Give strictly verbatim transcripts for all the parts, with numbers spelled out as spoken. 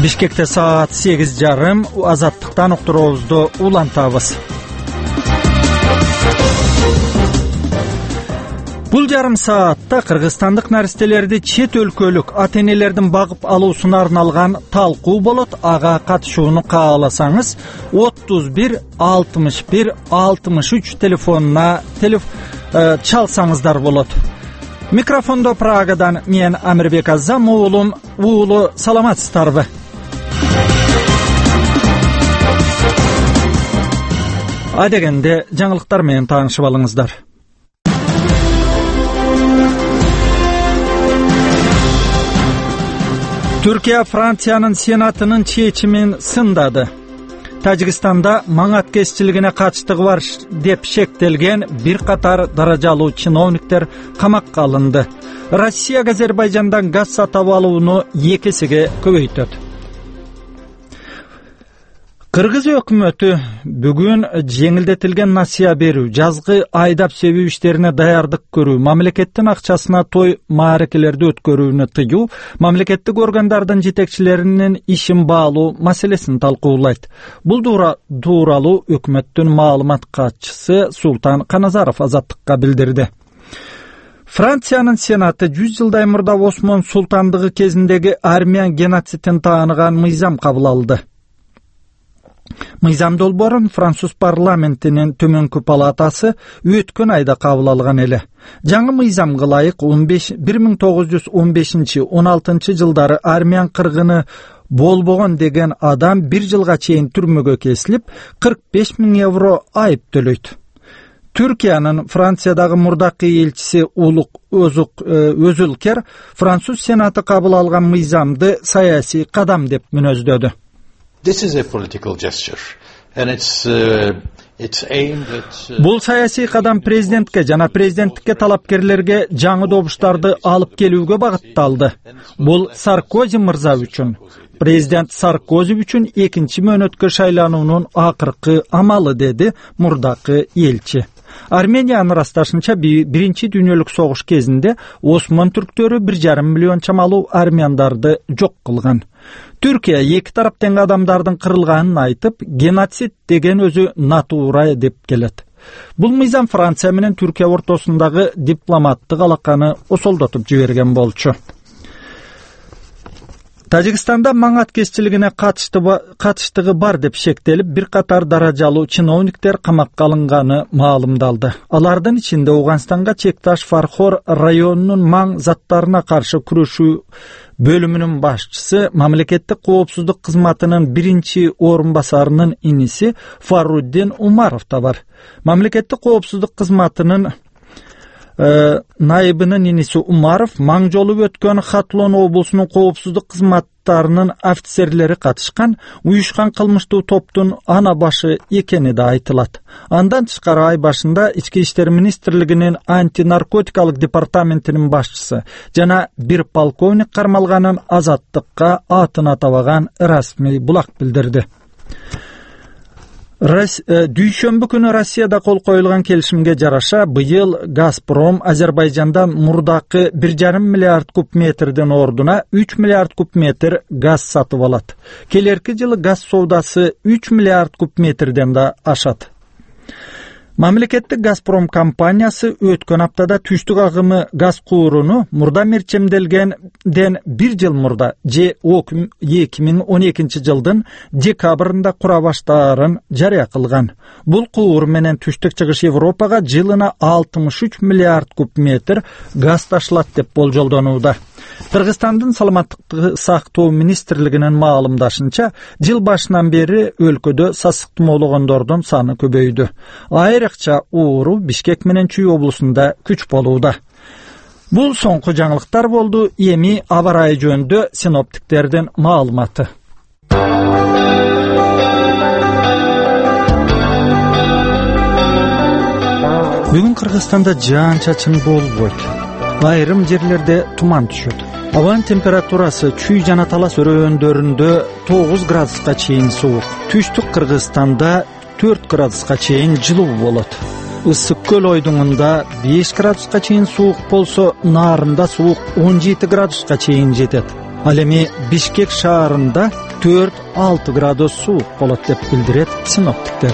Бишкекте саат сегиз жарым, Азаттыктан уктуруубузду улантабыз. Бул жарым саатта кыргызстандык наристелерди чет өлкөлүк ата-энелердин багып алуусуна арналган талкуу болот. Ага катышууну кааласаңыз отуз бир алтымыш бир алтымыш үч телефонуна телеф э, чалсаңыздар болот. Микрофондо Прагадан мен Амирбек Азам, уулум, уулу, саламатсыздарбы? Адегенде жаңылыктар менен таанышып алыңыздар. Түркия Франциянын Сенатынын чечимин сындады. Тажикстанда маң аткезчилигине катыштыгы бар деп шектелген бир катар даражалуу чиновниктер камакка алынды. Россия Азербайжандан газ сатып алууну эки эсеге көбөйтөт. Кыргыз өкмөтү бүгүн жеңилдетилген насыя берүү, жазгы айдап себүү иштерине даярдык көрүү, мамлекеттин акчасына той мааракелерди өткөрүүнү тыюу, мамлекеттик органдардын жетекчилеринин ишин баалуу маселесин талкуулайт. Бул тууралуу өкмөттүн маалымат катчысы Султан Каназаров Азаттыкка билдирди. Франциянын Сенаты жүз жылдай мурда Осмон султандыгы кезиндеги армян геноцидин тааныган мыйзам кабыл алды. Мыйзам долбоорун француз парламентинин төмөнкү палатасы өткөн айда кабыл алган эле. Жаңы мыйзамга ылайык бир миң тогуз жүз он бешинчи — он алтынчы жылдары армян кыргыны болбогон деген адам бир жылга чейин түрмөгө кесилип, кырк беш миң евро айып төлөйт. Түркиянын Франциядагы мурдакы элчиси Улук Өзүк Өзүлкер француз сенаты кабыл алган мыйзамды саясий кадам деп мүнөздөдү. This is a political gesture, and it's uh, it's aimed at uh... Бул саясий кадам президентке жана президенттикке талапкерлерге жаңы добуштарды алып келүүгө багытталды. Бул Саркози мырза үчүн, президент Саркози үчүн экинчи мөөнөткө шайлануунун акыркы амалы, деди мурдакы элчи. Армениянын ырасташынча биринчи дүйнөлүк согуш кезинде Осман түрктөрү бир жарым миллион чамалуу армяндарды жок кылган. Түркия эки тараптан адамдардын кырылганын айтып, геноцид деген өзү натура деп келет. Бул мыйзам Франция менен Түркия ортосундагы дипломаттык алаканы осолдотуп жиберген болчу. Тажикстанда маң аткезчилигине катыштыгы бар деп шектелип, бир катар даражалуу чиновниктер камакка алынганы маалымдалды. Алардын ичинде Ауганстанга чекташ Фархор районунун маң заттарына каршы күрөшүү бөлүмүнүн башчысы, мамлекеттик коопсуздук кызматынын биринчи орун басарынын иниси Фаруддин Умаров да бар. Мамлекеттик коопсуздук кызматынын Э, найыбынын иниси Умаров маң жолу өткөн Хатлон облусунун коопсуздук кызматтарынын офицерлери катышкан уюшкан кылмыштуу топтун ана башы экени да айтылат. Андан тышкары ай башында Ички иштер министрлигинин антинаркотикалык департаментинин башчысы жана бир полковник кармалганын Азаттыкка атын атабаган расмий булак билдирди. Дүйшөмбү күнү Россияда кол коюлган келишимге жараша быйыл Газпром Азербайжандан мурдакы бир жарым миллиард куб метрден ордуна үч миллиард куб метр газ сатып алат. Келерки жылы газ соодасы үч миллиард куб метрден да ашат. Мамлекеттик Газпром компаниясы өткөн аптада түштүк агымы газ кууруну мурда мерчемделгенден бир жыл мурда же эки миң он экинчи жылдын декабрында кура баштаарын жарыя кылган. Бул куур менен түштүк чыгыш Европага жылына алтымыш үч миллиард куб метр газ ташылат деп болжолдонууда. Кыргызстандын саламаттыкты сактоо министрлигинин маалымдашынча, жыл башынан бери өлкөдө сасык тумоологондордун саны көбөйдү. Айрыкча оору Бишкек менен Чүй облусунда күч болууда. Бул соңку жаңылыктар болду. Эми аба ырайы жөнүндө синоптиктердин маалыматы. Бүгүн Кыргызстанда жаан-чачын болбойт. Айрым жерлерде туман түшөт. Абанын температурасы Чүй жана Талас өрөөндөрүндө тогуз градуска чейин суук. Түштүк Кыргызстанда төрт градуска чейин жылуу болот. Ысык көл ойдуңунда беш градуска чейин суук болсо, Нарында суук он жети градуска чейин жетет. Ал эми Бишкек шаарында төрт алты градус суук болот деп билдирет синоптиктер.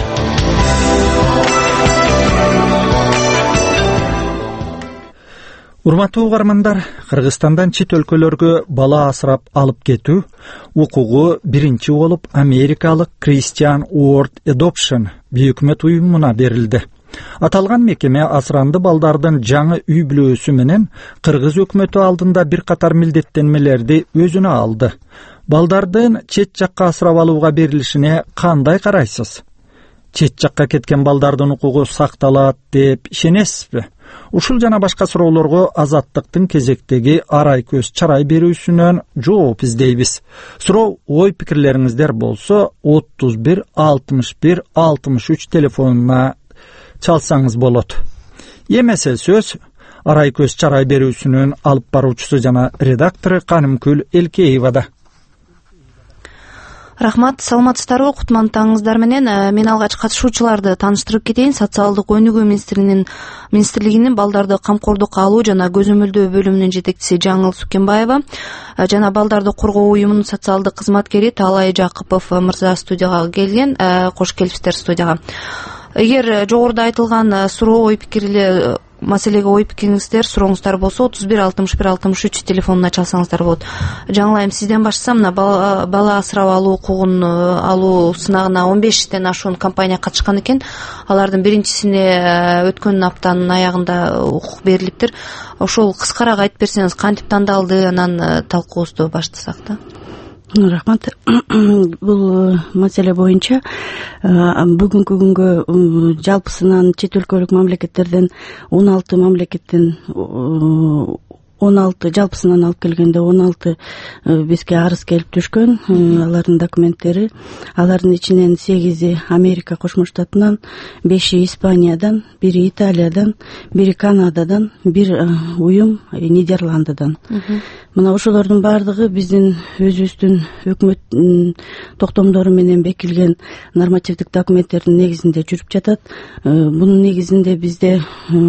Урматтуу угармандар, Кыргызстандан чет өлкөлөргө бала асырап алып кетүү укугу биринчи болуп Америкалык Christian World Adoption бейөкмөт уюмуна берилди. Аталган мекеме асыранды балдардын жаңы үй бүлөөсү менен Кыргыз өкмөтү алдында бир катар милдеттенмелерди өзүнө алды. Балдардын чет жакка асырап алууга берилишине кандай карайсыз? Чет жакка кеткен балдардын укугу сакталат деп ишенесизби? Ушул жана башка суроолорго Азаттыктын кезектеги арай көз чарай берүүсүнөн жооп издейбиз. Суроо, ой пикирлериңиздер болсо отуз бир алтымыш бир алтымыш үч телефонуна чалсаңыз болот. Эмесе сөз арай көз чарай берүүсүнүн алып баруучусу жана редактору Канымкүл Элкеевада. Рахмат, саламатсыздарбы? Кутман таңыңыздар менен. Мен алгач катышуучуларды тааныштырып кетейин. Социалдык өнүгүү министринин министрлигинин балдарды камкордукка алуу жана көзөмөлдөө бөлүмүнүн жетекчиси Жаңыл Сукенбаева жана балдарды коргоо уюмунун социалдык кызматкери Таалай Жакыпов мырза студияга келген. Кош келипсиздер студияга. Эгер жогоруда айтылган суроо, ой пикирлер, маселеге ой пикириңиздер, сурооңуздар болсо отуз бир алтымыш бир алтымыш үч телефонуна чалсаңыздар болот. Жаңылайым, сизден баштасам, мына бала, бала асырап алуу укугун алуу сынагына он бештен ашуун компания катышкан экен. Алардын биринчисине өткөн аптанын аягында укук берилиптир. Ошол кыскараак айтып берсеңиз, кантип тандалды, анан талкуубузду баштасак да. Рахмат. Бул маселе боюнча бүгүнкү күнгө жалпысынан чет өлкөлүк мамлекеттерден он алты мамлекеттен он алты жалпысынан алып келгенде он алты бизге арыз келип түшкөн. Алардын документтери, алардын ичинен сегизи Америка Кошмо Штатынан, беши Испаниядан, бири Италиядан, бири Канададан, бир уюм Нидерландыдан. Мына ошолордун баардыгы биздин өзүбүздүн өкмөт токтомдору менен бекилген нормативдик документтердин негизинде жүрүп жатат. Бунун негизинде бизде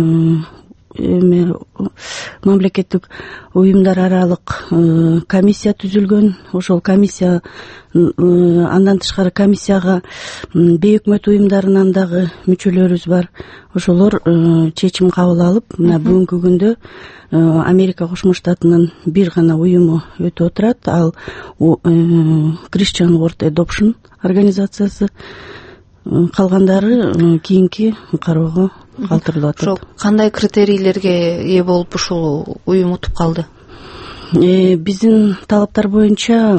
мамлекеттик уюмдар аралык комиссия түзүлгөн. Ошол комиссия, андан тышкары комиссияга бейөкмөт уюмдарынан дагы мүчөлөрүбүз бар. Ошолор чечим кабыл алып, мына бүгүнкү күндө Америка Кошмо Штатынын бир гана уюму өтүп отурат. Ал Christian World Adoption организациясы. Калгандары кийинки кароого калтырылып атат. Ошол кандай критерийлерге ээ болуп ушул уюм утуп калды? Биздин талаптар боюнча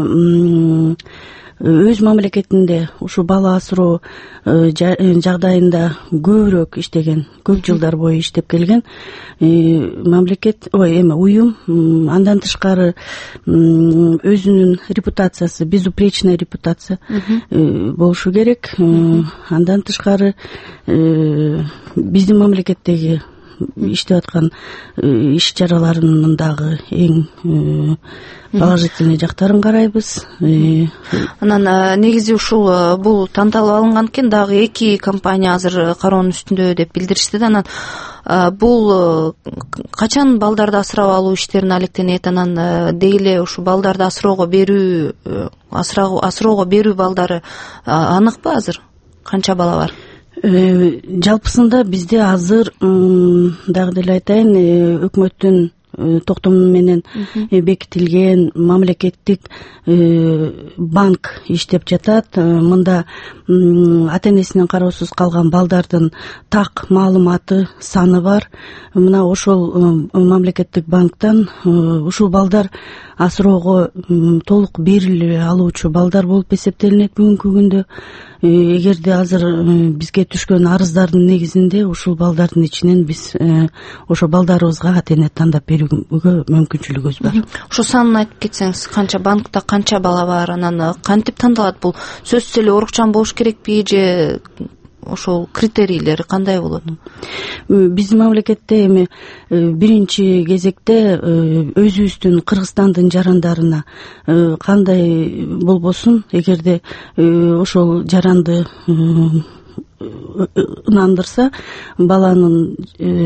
өз мамлекетинде ушу бала асыроо жагдайында көбүрөөк иштеген, көп жылдар бою иштеп келген мамлекет, ой, эме уюм, андан тышкары өзүнүн репутациясы, безупречная репутация болушу керек. Андан тышкары биздин мамлекеттеги иштеп аткан иш чараларынын дагы эң положительный жактарын карайбыз. Анан негизи ушул бул танталып алынган экен, дагы эки компания азыр кароонун үстүндө деп билдиришти да. Анан бул качан балдарды асырап алуу иштерин алектенет? Анан деги эле ушу балдарды асыроого берүү, асыроого берүү балдары аныкпы азыр? Канча бала бар? Жалпысында бизде азыр дагы деле айтайын, өкмөттүн токтому менен бекитилген мамлекеттик банк иштеп жатат. Мында ата-энесинин кароосуз калган балдардын так маалыматы, саны бар. Мына ошол мамлекеттик банктан ушул балдар асыроого толук бериле алуучу балдар болуп эсептелинет бүгүнкү күндө. Эгерде азыр бизге түшкөн арыздардын негизинде ушул балдардын ичинен биз ошо балдарыбызга ата-эне тандап берүүгө мүмкүнчүлүгүбүз бар. Ошо санын айтып кетсеңиз, канча банкта канча бала бар, анан кантип тандалат? Бул сөзсүз эле орукчан болуш керекпи же ошол критерийлери кандай болот? Биздин мамлекетте эми биринчи кезекте өзүбүздүн Кыргызстандын жарандарына кандай болбосун, эгерде ошол жаранды ынандырса баланын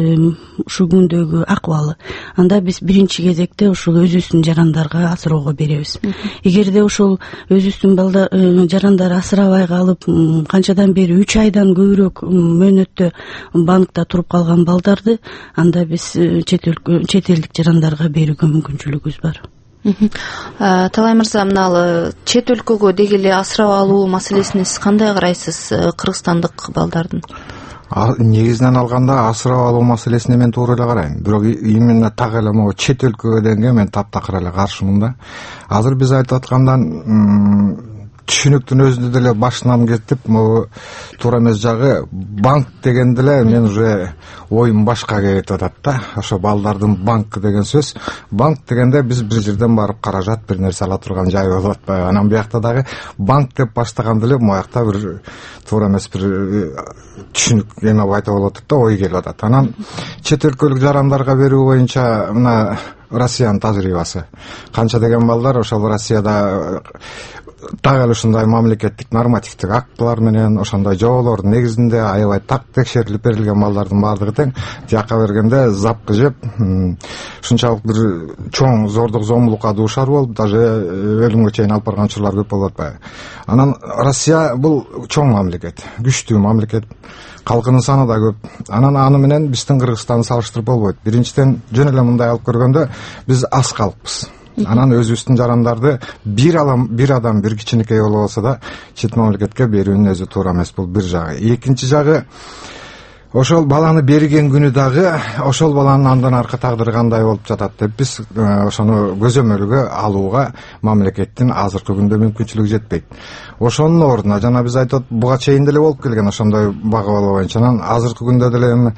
ушул күндөгү акыбалы, анда биз биринчи кезекте ушул өзүбүздүн жарандарга асыроого беребиз. Эгерде ушул өзүбүздүн жарандар асырабай калып, канчадан бери үч айдан көбүрөөк мөөнөттө банкта туруп калган балдарды анда биз чет элдик жарандарга берүүгө мүмкүнчүлүгүбүз бар. Талай мырза, мына чет өлкөгө деги эле асырап алуу маселесине сиз кандай карайсыз кыргызстандык балдардын? Негизинен алганда асырап алуу маселесине мен туура эле карайм. Бирок именно так эле могу чет өлкөгө дегенге мен таптакыр эле каршымын да. Азыр биз айтып аткандан түшүнүктүн өзүндө деле башынан кетип, могу туура эмес жагы банк дегенде эле мен уже оюм башка кетип атат да. Ошо балдардын банк деген сөз. Банк дегенде биз бир жерден барып каражат бир нерсе ала турган жай болуп атпайбы. Анан биякта дагы банк деп баштаганда эле моякта бир туура эмес бир түшүнүк эме байта болуп атат да, ой келип атат. Анан чет өлкөлүк жарандарга берүү боюнча мына Россиянын тажрыйбасы. Канча деген балдар ошол Россияда так эле ушундай мамлекеттик нормативдик актылар менен ошондой жоболордун негизинде аябай так текшерилип берилген балдардын баардыгы тең жакка бергенде запкы жеп ушунчалык бир чоң зордук зомбулукка дуушар болуп, даже өлүмгө чейин алып барган учурлар көп болуп атпайбы. Анан Россия бул чоң мамлекет, күчтүү мамлекет, калкынын саны да көп. Анан аны менен биздин Кыргызстанды салыштырып болбойт. Биринчиден жөн эле мындай алып көргөндө биз аз калкпыз. Анан өзүбүздүн жарандарды бир адам бир адам бир кичинекей болсо да чет мамлекетке берүүнүн өзү туура эмес, бул бир жагы. Экинчи жагы, ошол баланы берген күнү дагы ошол баланын андан аркы тагдыры кандай болуп жатат деп биз ошону көзөмөлгө алууга мамлекеттин азыркы күндө мүмкүнчүлүгү жетпейт. Ошонун ордуна жана биз айтып буга чейин деле болуп келген ошондой бага боло боюнча, анан азыркы күндө деле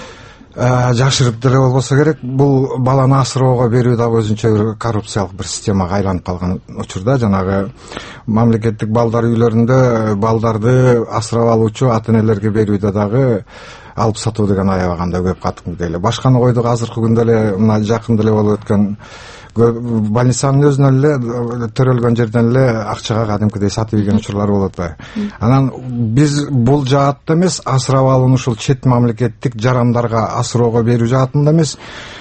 жашырып деле болбосо керек, бул баланы асыроого берүү дагы өзүнчө бир коррупциялык бир системага айланып калган учурда. Жанагы мамлекеттик балдар үйлөрүндө балдарды асырап алуучу ата энелерге берүүдө дагы алып сатуу деген аябаганда көп катымдуу эле. Башканы койдук, азыркы күндө эле мына жакын деле болуп өткөн больницанын өзүнөн эле төрөлгөн жерден эле акчага кадимкидей сатып ийген учурлар болуп атпайбы. Анан биз бул жаатта эмес, асырап алууну ушул чет мамлекеттик жарандарга асыроого берүү жаатында эмес,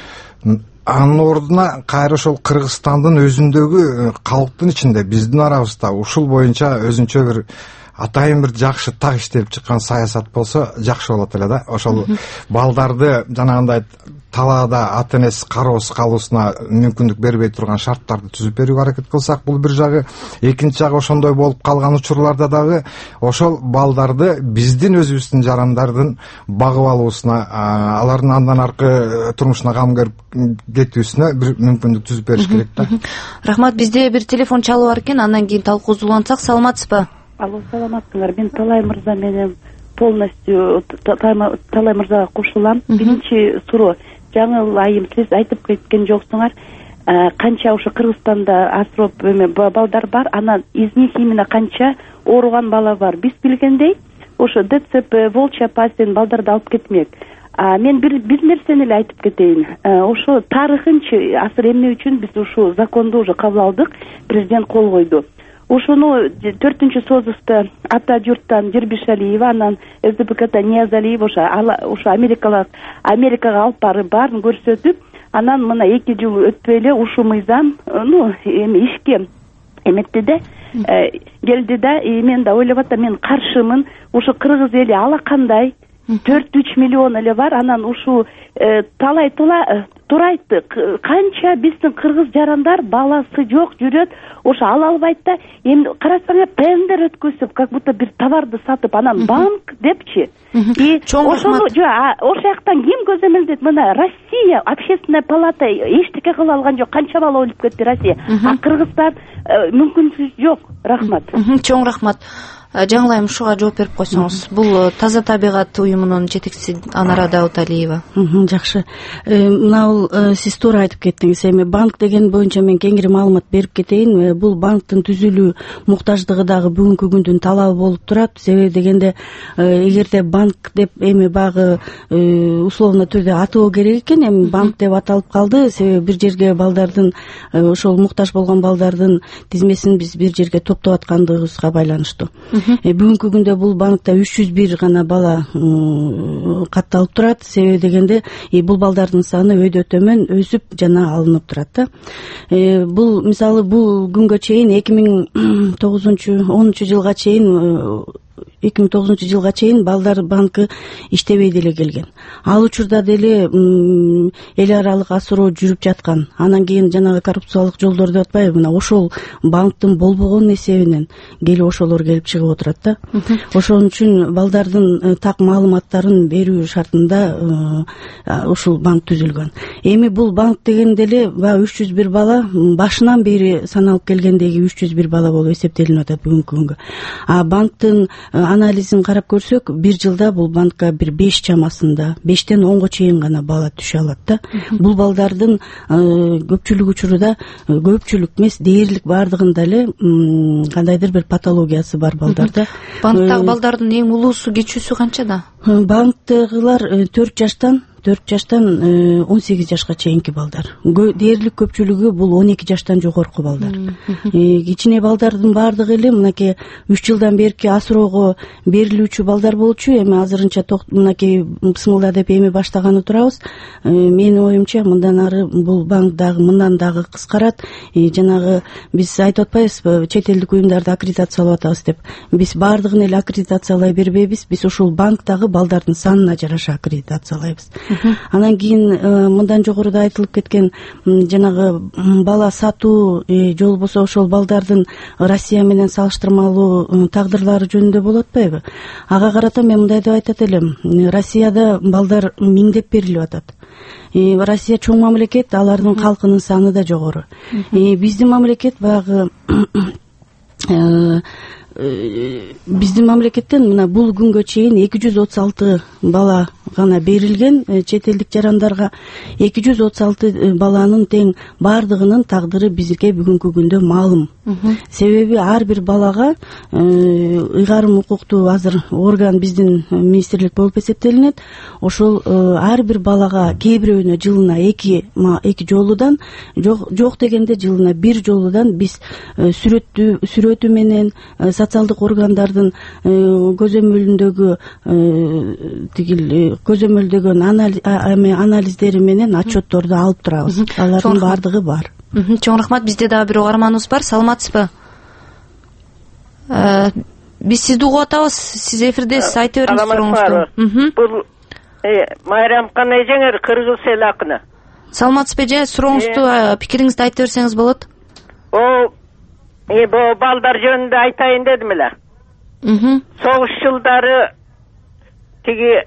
анын ордуна кайра ошол Кыргызстандын өзүндөгү калктын ичинде биздин арабызда ушул боюнча өзүнчө бир атайын бир жакшы так иштелип чыккан саясат болсо жакшы болот эле да. Ошол балдарды жанагындай талаада ата энеси кароосуз калуусуна мүмкүндүк бербей турган шарттарды түзүп берүүгө аракет кылсак, бул бир жагы. Экинчи жагы, ошондой болуп калган учурларда дагы ошол балдарды биздин өзүбүздүн жарандардын багып алуусуна, алардын андан аркы турмушуна кам көрүп кетүүсүнө бир мүмкүндүк түзүп бериш керек да. Рахмат, бизде бир телефон чалуу бар экен, андан кийин талкуубузду улантсак. Саламатсызбы? Алло, саламатсыңар. Мен Талай мырза менен полностью Талай мырзага кошулам. Биринчи суроо, жаңы айым сиз айтып кеткен жоксуңар, канча ошо Кыргызстанда асырап эме балдар бар, анан из них именно канча ооруган бала бар. Биз билгендей, ошо ДЦП, волчья пастен балдарды алып кетмек. Мен бир бир нерсени эле айтып кетейин. Ошо тарыхынчы асыр эмне үчүн биз ушул законду уже кабыл алдык, президент кол койду. Ошону төртүнчү созуста ата журттан Жирбишалиева, анан СДПКта Ниязалиев ошо ошо Америкага Америкага алып барып баарын көрсөтүп, анан мына эки жыл өтпөй эле ушул мыйзам ну эми ишке эметти да, келди да. Мен да ойлоп атам, мен каршымын. Ушу кыргыз эли алакандай төрт үч миллион эле бар. Анан ушул талай туура айтты, канча биздин кыргыз жарандар баласы жок жүрөт, ошо ала албайт да. Эми карасаңар тендер өткөзүп, как будто бир товарды сатып, анан банк депчи. И ошону ошол жактан ким көзөмөлдөйт? Мына Россия общественная палата эчтеке кыла алган жок. Канча бала өлүп кетти Россия. А Кыргызстан мүмкүнчүлүк жок. Рахмат. Чоң рахмат. Жаңылайым, ушуга жооп берип койсоңуз. Бул Таза табигат уюмунун жетекчиси Анара Дауталиева. Жакшы. Мына бул сиз туура айтып кеттиңиз. Эми банк деген боюнча мен кеңири маалымат берип кетейин. Бул банктын түзүлүү муктаждыгы дагы бүгүнкү күндүн талабы болуп турат. Себеби дегенде эгерде банк деп эми багы условно түрдө атоо керек экен, эми банк деп аталып калды. Себеби бир жерге балдардын, ошол муктаж болгон балдардын тизмесин биз бир жерге топтоп аткандыгыбызга байланыштуу. Бүгүнкү күндө бул банкта үч жүз бир гана бала катталып турат. Себеби дегенде бул балдардын саны өйдө төмөн өсүп жана алынып турат да. Бул мисалы бул күнгө чейин эки миң тогузунчу онунчу жылга чейин эки миң тогузунчу жылга чейин балдар банкы иштебей деле келген. Ал учурда деле эл аралык асыроо жүрүп жаткан. Анан кийин жанагы коррупциялык жолдор деп атпайбы, мына ошол банктын болбогон эсебинен келип ошолор келип чыгып отурат да. Ошон үчүн балдардын так маалыматтарын берүү шартында ушул банк түзүлгөн. Эми бул банк деген деле баягы үч жүз бир бала башынан бери саналып келгендеги үч жүз бир бала болуп эсептелип атат бүгүнкү күнгө. А банктын анализин карап көрсөк, бир жылда бул банкка бир беш чамасында, бештен онго чейин гана бала түшө алат да. Бул балдардын көпчүлүк учурда, көпчүлүк эмес, дээрлик бардыгында эле кандайдыр бир патологиясы бар балдарда. Банктагы балдардын эң улуусу кечүүсү канчада? Банктагылар төрт жаштан төрт жаштан он сегиз жашка чейинки балдар. Дээрлик көпчүлүгү бул он эки жаштан жогорку балдар. Кичине балдардын бардыгы эле мынакей үч жылдан берки асыроого берилүүчү балдар болчу. Эми азырынча мынакей бысмылда деп эми баштаганы турабыз. Менин оюмча мындан ары бул банк дагы мындан дагы кыскарат. Жанагы биз айтып атпайбызбы, чет элдик уюмдарды аккредитациялап атабыз деп. Биз бардыгын эле аккредитациялай бербейбиз. Биз ушул банктагы балдардын санына жараша аккредитациялайбыз. Анан кийин мындан жогоруда айтылып кеткен жанагы бала сатуу же болбосо ошол балдардын Россия менен салыштырмалуу тагдырлары жөнүндө болуп атпайбы? Ага карата мен мындай деп айтат элем. Россияда балдар миңдеп берилип атат. Россия чоң мамлекет, алардын калкынын саны да жогору. Биздин мамлекет баягы биздин мамлекеттен мына бул күнгө чейин эки жүз отуз алты бала гана берилген чет элдик жарандарга. эки жүз отуз алты баланын тең бардыгынын тагдыры бизге бүгүнкү күндө маалым. Себеби ар бир балага ыйгарым укуктуу азыр орган биздин министрлик болуп эсептелинет. Ошол ар бир балага кээ бирөөнө жылына эки эки жолудан, жок дегенде жылына бир жолудан биз сүрөттү сүрөтү менен социалдык органдардын көзөмөлүндөгү тигил көзөмөлдөгөн анализдери менен отчетторду алып турабыз. Алардын бардыгы бар. Чоң рахмат. Бизде дагы бир угарманыбыз бар. Саламатсызбы? Биз сизди угуп атабыз. Сиз эфирдесиз. Айта бериңиз сурооңузду. Бул Майрамкан эжеңер кыргыз эл акыны. Саламатсызбы эже? Сурооңузду, пикириңизди айта берсеңиз болот. О, бу балдар жөнүндө айтайын дедим эле. Согуш жылдары тиги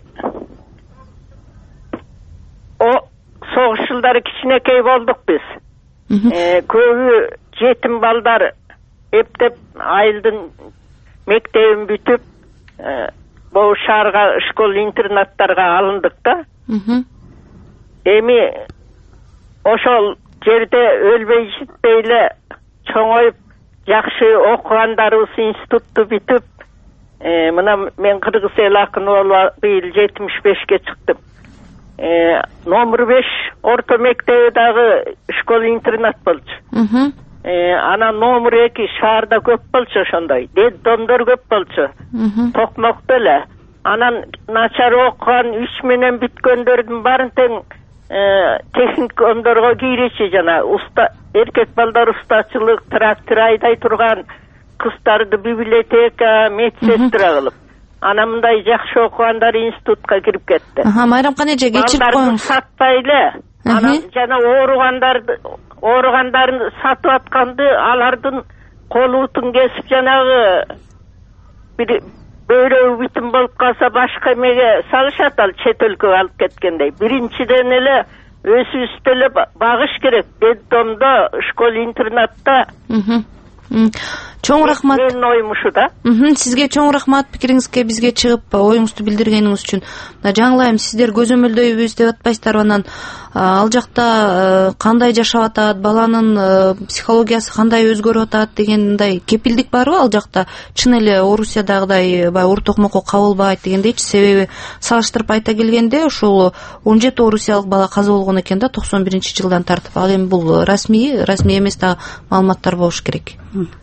о согуш жылдары кичинекей болдук биз. Көбү жетим балдар эптеп айылдын мектебин бүтүп бул шаарга школ интернаттарга алындык да. Эми ошол жерде өлбөй житпей эле чоңоюп жакшы окугандарыбыз институтту бүтүп, мына мен кыргыз эл акыны болуп быйыл жетимиш бешке чыктым. Номер беш орто мектеби дагы школ интернат болчу. Анан номер эки шаарда көп болчу ошондой. Детдомдор көп болчу. Токмокто эле. Анан начар окуган үч менен бүткөндөрдүн баарын тең техникомдорго киречи, жана уста эркек балдар устачылык, трактор айдай турган, кыздарды библиотека, медсестра кылып. Ана мындай жакшы окугандар институтка кирип кетти. Майрамкан эже, кечирип коюңуз. Сатпай эле. Анан жана ооругандарды, ооругандарын сатып атканды алардын колутун кесип жанагы бир бөйрөгү бүтүн болуп калса башка эмеге салышат, ал чет өлкөгө алып кеткендей. Биринчиден эле өзүбүздө эле багыш керек. Детдомдо, школ интернатта. Чоң рахмат. Менин оюм ушу да. Сизге чоң рахмат пикириңизге бизге чыгып оюңузду билдиргениңиз үчүн. Жаңылайм, сиздер көзөмөлдөйбүз деп атпайсыздарбы? Анан ал жакта кандай жашап атат, баланын психологиясы кандай өзгөрүп атат дегендей кепилдик барбы ал жакта? Чын эле Орусиядагыдай баягы ортокмокко кабылбайт дегендейчи. Себеби салыштырып айта келгенде ушул он жети орусиялык бала каза болгон экен да токсон биринчи жылдан тартып. Ал эми бул расмий, расмий эмес да маалыматтар болуш керек.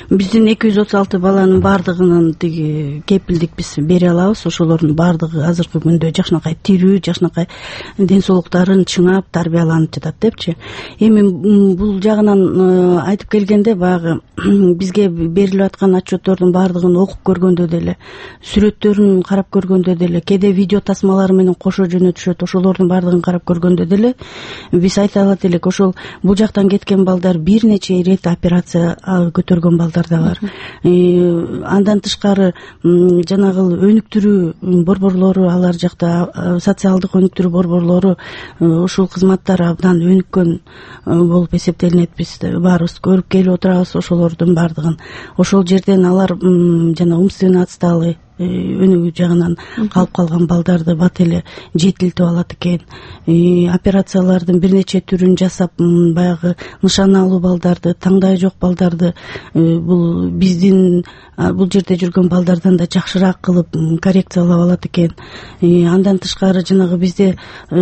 биздин эки жүз отуз алты баланын баардыгынын тиги кепилдик биз бере алабыз. Ошолордун баардыгы азыркы күндө жакшынакай тирүү, жакшынакай ден соолуктарын чыңап, тарбияланып жатат депчи. Эми бул жагынан айтып келгенде баягы бизге берилип аткан отчеттордун баардыгын окуп көргөндө деле, сүрөттөрүн карап көргөндө деле, кээде видео тасмалары менен кошо жөнөтүшөт, ошолордун баардыгын карап көргөндө деле биз айта алат элек, ошол бул жактан кеткен балдар бир нече ирет операция көтөргөн балдар да бар. Андан тышкары жанагы өнүктүрүү борборлору, алар жакта социалдык өнүктүрүү борборлору ушул кызматтар абдан өнүккөн болуп эсептелинет. Биз баарыбыз көрүп келип отурабыз ошолордун баардыгын. Ошол жерден алар жана умственно отсталый өнүгүү жагынан калып калган балдарды бат эле жетилтип алат экен. Операциялардын бир нече түрүн жасап, баягы нышаналуу балдарды, таңдайы жок балдарды бул биздин бул жерде жүргөн балдардан да жакшыраак кылып коррекциялап алат экен. Андан тышкары жанагы бизде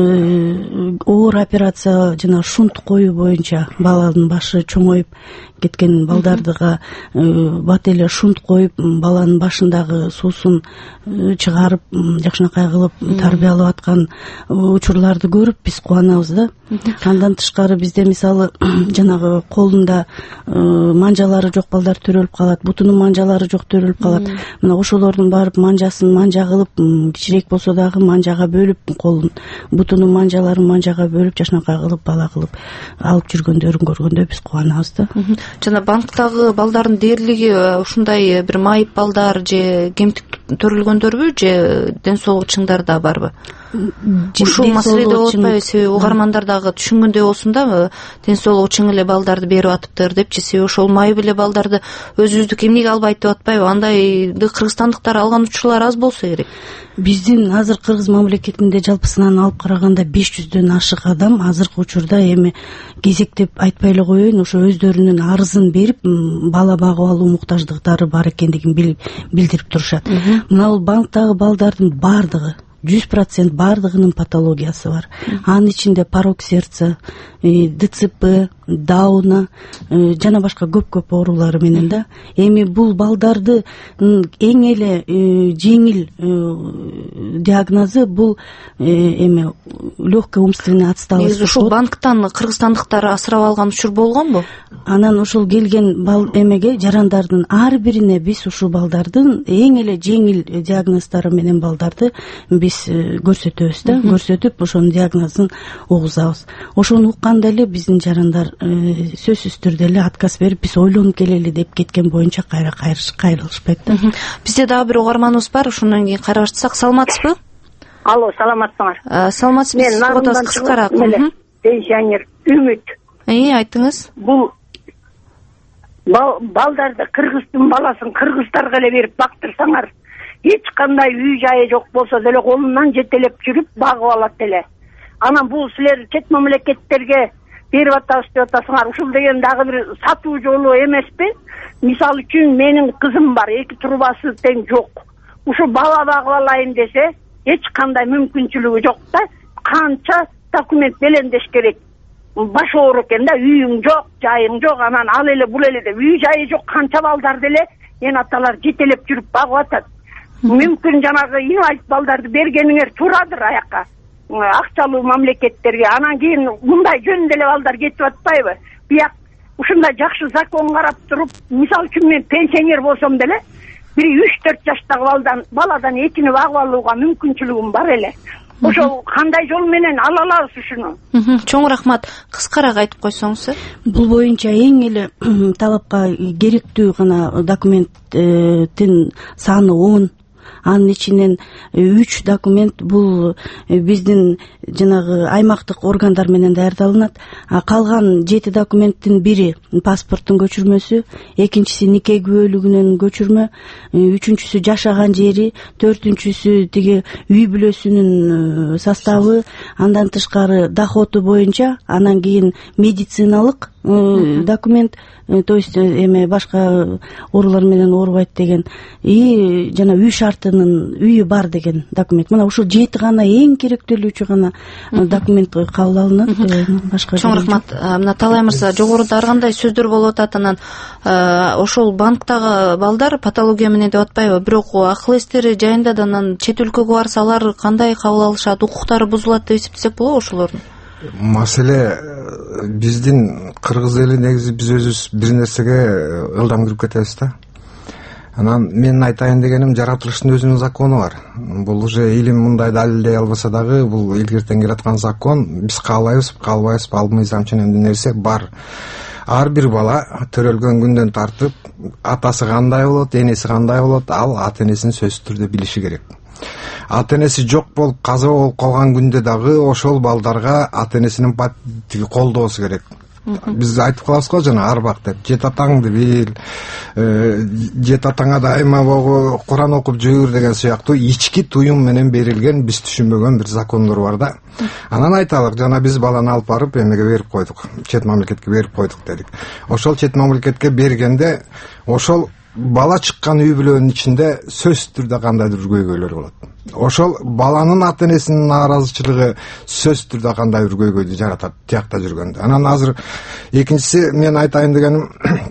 оор операция, жана шунт коюу боюнча баланын башы чоңоюп кеткен балдардыга бат эле шунт коюп, баланын башындагы суусун чыгарып, жакшынакай кылып тарбиялап аткан учурларды көрүп биз кубанабыз да. Андан тышкары бизде мисалы жанагы колунда манжалары жок балдар төрөлүп калат, бутунун манжалары жок төрөлүп калат. Мына ошолордун барып манжасын манжа кылып, кичирээк болсо дагы манжага бөлүп, колун бутунун манжаларын манжага бөлүп, жакшынакай кылып бала кылып алып жүргөндөрүн көргөндө биз кубанабыз да. Жана банктагы балдардын дээрлиги ушундай бир майып балдар же кемтик төрөлгөндөрбү, же ден соолугу чыңдар да барбы? Ушул маселеде болуп атпайбы? Себеби угармандар дагы түшүнгөндөй болсун да, ден соолугу чың эле балдарды берип атыптыр депчи. Себеби ошол майып эле балдарды өзүбүздүк эмнеге албайт деп атпайбы? Андайды кыргызстандыктар алган учурлар аз болсо керек. Биздин азыр Кыргыз мамлекетинде жалпысынан алып караганда беш жүздөн ашык адам азыркы учурда эми кезектеп айтпай эле коеюн, ошо өздөрүнүн арызын берип, бала багып алуу муктаждыктары бар экендигин билдирип турушат. Мына бул банктагы балдардын баардыгы жүз процент баардыгынын патологиясы бар. Анын ичинде порок сердца, ДЦП, Дауна жана башка көп-көп оорулары менен да. Эми бул балдарды эң эле жеңил диагнозу бул эми легкий умственный отсталость. Ушул банктан кыргызстандыктар асырап алган учур болгонбу? Анан ушул келген бал эмеге жарандардын ар бирине биз ушул балдардын эң эле жеңил диагноздору менен балдарды биз көрсөтөбүз да, көрсөтүп ошонун диагнозун угузабыз. Ошону укканда эле биздин жарандар сөзсүз түрдө эле отказ берип, биз ойлонуп келели деп кеткен боюнча кайра кайрылышпайт да. Бизде дагы бир угарманыбыз бар, ошондон кийин кайра баштасак. Саламатсызбы? Алло, саламатсыңар. Саламатсызбы, соготос кыскараак. Пенсионер Үмүт. Эй, айтыңыз. Бул балдарды, кыргыздын баласын кыргыздарга эле берип бактырсаңар, эч кандай үй жайы жок болсо деле колунан жетелеп жүрүп багып алат эле. Анан бул силер чет мамлекеттерге берип атабыз деп атасыңар. Ушул деген дагы бир сатуу жолу эмеспи? Мисалы үчүн менин кызым бар, эки трубасы тең жок. Ушу бала багып алайын десе, эч кандай мүмкүнчүлүгү жок да. Канча документ белендеш керек. Баш оор экен да, үйүң жок, жайың жок, анан ал эле бул эле деп үй жайы жок канча балдар деле эн аталар жетелеп жүрүп багып атат. Мүмкүн жанагы инвалид балдарды бергениңер турадыр аяка. Акчалуу мамлекеттерге. Анан кийин мындай жөн деле балдар кетип атпайбы? Бияк ушундай жакшы закон карап туруп, мисалы үчүн мен пенсионер болсом деле, бир үч төрт жаштагы балдан баладан экини багып алууга мүмкүнчүлүгүм бар эле. Ошол кандай жол менен ала алабыз ушуну? Чоң рахмат. Кыскараак айтып койсоңуз. Бул боюнча эң эле талапка керектүү гана документтин саны он. Анын ичинен үч документ бул биздин жанагы аймактык органдар менен даярдалынат. Калган жети документтин бири паспорттун көчүрмөсү, экинчиси нике күбөлүгүнүн көчүрмө, үчүнчүсү жашаган жери, төртүнчүсү тиги үй бүлөсүнүн составы, андан тышкары доходу боюнча, анан кийин медициналык документ, то есть эме башка оорулар менен оорубайт деген и жана үй шартынын үйү бар деген документ. Мына ушул жети гана эң керектелүүчү гана документ кабыл алынат. Башка чоң рахмат. Мына Талай мырза, жогоруда ар кандай сөздөр болуп атат, анан ошол банктагы балдар патология менен деп атпайбы, бирок акыл эстери жайында да анан чет өлкөгө барса алар кандай кабыл алышат, укуктары бузулат деп эсептесек болобу ошолордун? Маселе биздин кыргыз эли негизи биз өзүбүз бир нерсеге ылдам кирип кетебиз да. Анан мен айтайын дегеним, жаратылыштын өзүнүн закону бар. Бул уже илим мындай далилдей албаса дагы, бул илгертен келаткан закон. Биз каалайбызбы, каалбайбызбы, ал мыйзам ченемдүү нерсе бар. Ар бир бала төрөлгөн күндөн тартып атасы кандай болот, энеси кандай болот, ал ата энесин сөзсүз түрдө билиши керек. Ата энеси жок болуп каза болуп калган күндө дагы ошол балдарга ата энесинин тиги колдоосу керек. Биз айтып калабыз го жана арбак деп, жет атаңды бил, жет атаңа дайыма богу Куран окуп жүрүр деген сыяктуу ички туюм менен берилген биз түшүнбөгөн бир закондор бар да. Анан айталык, жана биз баланы алып барып эмеге берип койдук, чет мамлекетке берип койдук дедик. Ошол чет мамлекетке бергенде ошол бала чыккан үй бүлөнүн ичинде сөзсүз түрдө кандайдыр көйгөйлөр болот. Ошол баланын ата энесинин нааразычылыгы сөзсүз түрдө кандай бир көйгөйдү жаратат тиякта жүргөндө. Анан азыр экинчиси мен айтайын дегеним,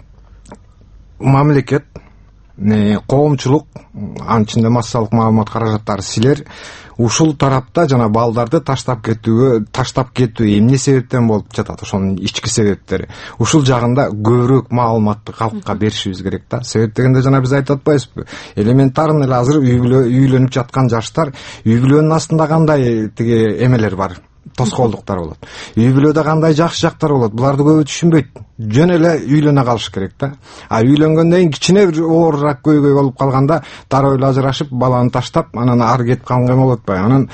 мамлекет, коомчулук, анын ичинде массалык маалымат каражаттары силер ушул тарапта жана балдарды таштап кетүүгө, таштап кетүү эмне себептен болуп жатат, ошонун ички себептери. Ушул жагында көбүрөөк маалыматты калкка беришибиз керек да. Себеп дегенде жана биз айтып атпайбызбы? Элементарный эле азыр үйлөнүп жаткан жаштар, үй бүлөнүн астында кандай тиги эмелер бар, тоскоолдуктар болот. Үй бүлөдө кандай жакшы жактар болот, буларды көбү түшүнбөйт. Жөн эле үйлөнө калыш керек да. А үйлөнгөндөн кийин кичине бир оорураак көйгөй болуп калганда дароо эле ажырашып, баланы таштап, анан ары кетип калган болот атпайбы? Анан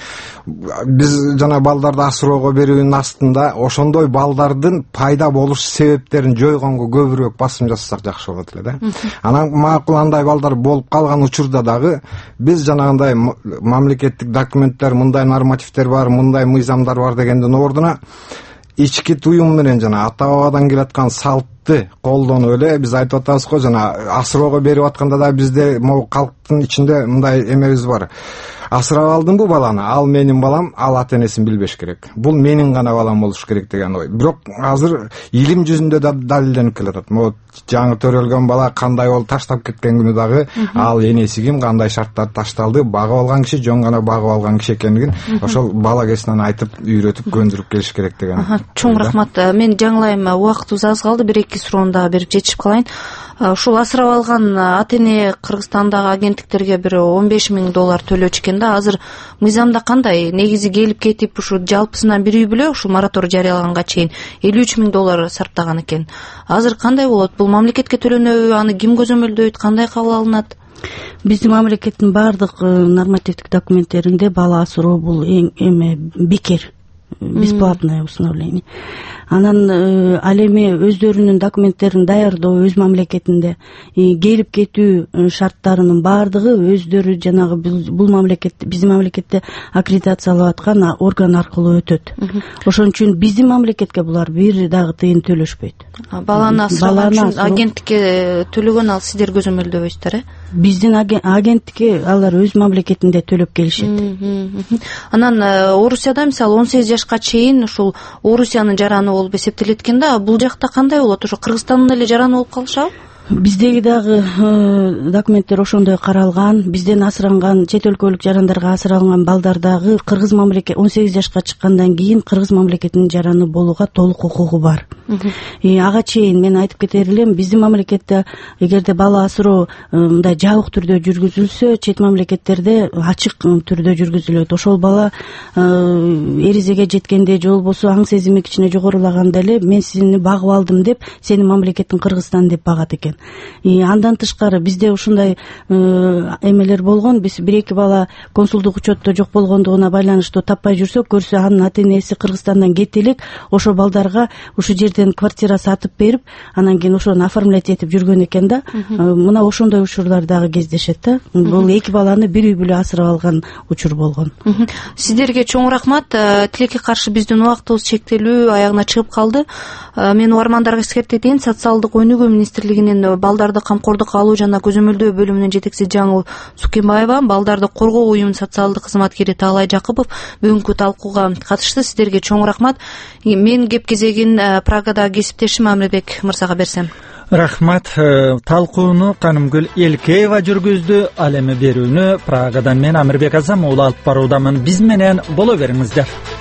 биз жана балдарды асыроого берүүнүн астында ошондой балдардын пайда болуш себептерин жойгонго көбүрөөк басым жасасак жакшы болот эле да. Анан макул андай балдар болуп калган учурда дагы биз жанагындай мамлекеттик документтер, мындай нормативдер бар, мындай мыйзамдар бар дегендин ордуна ички туюм менен жана ата бабадан келаткан салтты колдонуп эле биз айтып атабыз го, жана асыроого берип атканда да бизде могу калктын ичинде мындай эмебиз бар. Асырап алдым бу баланы, ал менин балам, ал ата энесин билбеш керек. Бул менин гана балам болуш керек деген ой. Бирок азыр илим жүзүндө да далилденип келатат. Могу жаңы төрөлгөн бала кандай болуп таштап кеткен күнү дагы ал энеси ким, кандай шарттар ташталды, багып алган киши жөн гана багып алган киши экендигин ошол бала кезинен айтып, үйрөтүп, көндүрүп келиш керек деген. Чоң рахмат. Мен жаңылайм, убактыбыз аз калды, бир эки суроону дагы берип жетишип калайын. Ушул асырап алган ата эне Кыргызстандагы агенттиктерге бир он беш миң доллар төлөчү экен да. Азыр мыйзамда кандай? Негизи келип кетип ушу жалпысынан бир үй бүлө ушул мораторий жарыялаганга чейин элүү үч миң доллар сарптаган экен. Азыр кандай болот? Бул мамлекетке төлөнөбү, аны ким көзөмөлдөйт, кандай кабыл алынат? Биздин мамлекеттин баардык нормативдик документтеринде бала асыроо бул эң эме бекер, бесплатное установление. Анан ал эми өздөрүнүн документтерин даярдоо өз мамлекетинде келип кетүү шарттарынын баардыгы өздөрү жанагы бул мамлекет, биздин мамлекетте аккредитациялап аткан орган аркылуу өтөт. Ошон үчүн биздин мамлекетке булар бир дагы тыйын төлөшпөйт. Баланы асыраган үчүн агенттикке төлөгөн ал сиздер көзөмөлдөбөйсүздөр, э? Биздин агенттикке алар өз мамлекетинде төлөп келишет. Анан Орусияда мисалы он сегиз жашка чейин ушул Орусиянын жараны болуп эсептелет экен да, бул жакта кандай болот? Ошо Кыргызстандын эле жараны болуп калышабы? Биздеги дагы документтер ошондой каралган. Бизден асыранган чет өлкөлүк жарандарга асыралган балдар дагы кыргыз мамлекет он сегиз жашка чыккандан кийин кыргыз мамлекетинин жараны болууга толук укугу бар. Ага чейин мен айтып кетер элем, биздин мамлекетте эгерде бала асыроо мындай жабык түрдө жүргүзүлсө, чет мамлекеттерде ачык түрдө жүргүзүлөт. Ошол бала эризеге жеткенде же болбосо аң сезими кичине жогорулаганда эле мен сени багып алдым деп, сенин мамлекетиң Кыргызстан деп багат экен. И андан тышкары бизде ушундай эмелер болгон. Биз бир эки бала консулдук учетто жок болгондугуна байланыштуу таппай жүрсөк, көрсө анын ата энеси Кыргызстандан кете элек, ошо балдарга ушу жерде эртең квартира сатып берип анан кийин ошону оформлять этип жүргөн экен да. Мына ошондой учурлар дагы кездешет да. Бул эки баланы бир үй бүлө асырап алган учур болгон. Сиздерге чоң рахмат. Тилекке каршы биздин убактыбыз чектелүү аягына чыгып калды. Мен угармандарга эскертейин, социалдык өнүгүү министрлигинин балдарды камкордукка алуу жана көзөмөлдөө бөлүмүнүн жетекчиси Жаңыл Сукембаева, балдарды коргоо уюмунун социалдык кызматкери Таалай Жакупов бүгүнкү талкууга катышты. Сиздерге чоң рахмат. Мен кеп кезегин Прагада кесиптешим Амирбек мырзага берсем. Рахмат. Талкууну Канымгүл Элкеева жүргүздү. Ал эми берүүнү Прагадан мен Амирбек Азам уулу алып баруудамын. Биз менен боло бериңиздер.